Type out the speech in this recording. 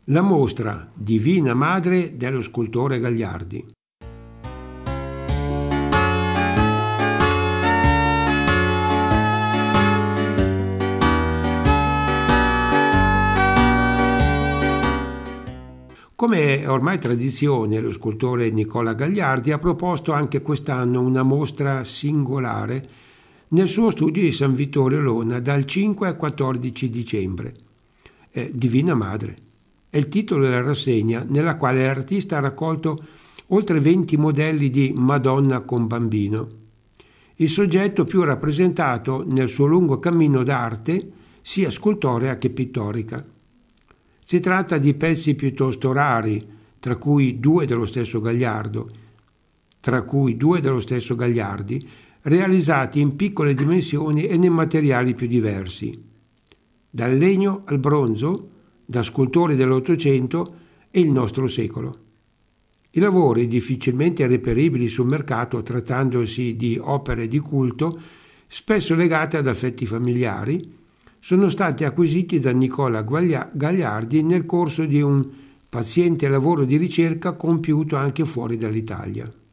La mostra Divina Madre dello scultore Gagliardi. Come è ormai tradizione, lo scultore Nicola Gagliardi ha proposto anche quest'anno una mostra singolare nel suo studio di San Vittorio Lona dal 5 al 14 dicembre. Divina Madre è il titolo della rassegna, nella quale l'artista ha raccolto oltre 20 modelli di Madonna con bambino, il soggetto più rappresentato nel suo lungo cammino d'arte sia scultorea che pittorica. Si tratta di pezzi piuttosto rari, tra cui due dello stesso Gagliardi, realizzati in piccole dimensioni e nei materiali più diversi, dal legno al bronzo, da scultori dell'Ottocento e il nostro secolo. I lavori, difficilmente reperibili sul mercato trattandosi di opere di culto, spesso legate ad affetti familiari, sono stati acquisiti da Nicola Gagliardi nel corso di un paziente lavoro di ricerca compiuto anche fuori dall'Italia.